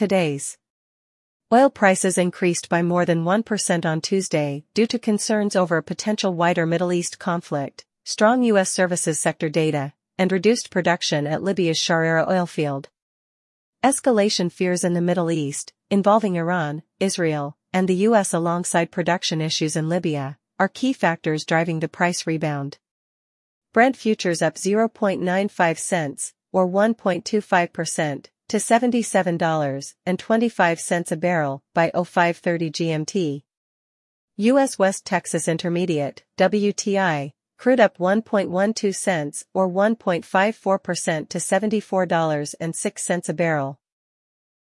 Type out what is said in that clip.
Today's oil prices increased by more than 1% on Tuesday due to concerns over a potential wider Middle East conflict, strong U.S. services sector data, and reduced production at Libya's Sharara oil field. Escalation fears in the Middle East, involving Iran, Israel, and the U.S. alongside production issues in Libya, are key factors driving the price rebound. Brent futures up 0.95 cents, or 1.25%, to $77.25 a barrel by 05:30 GMT. U.S. West Texas Intermediate, WTI, crude up 1.12 cents or 1.54% to $74.06 a barrel.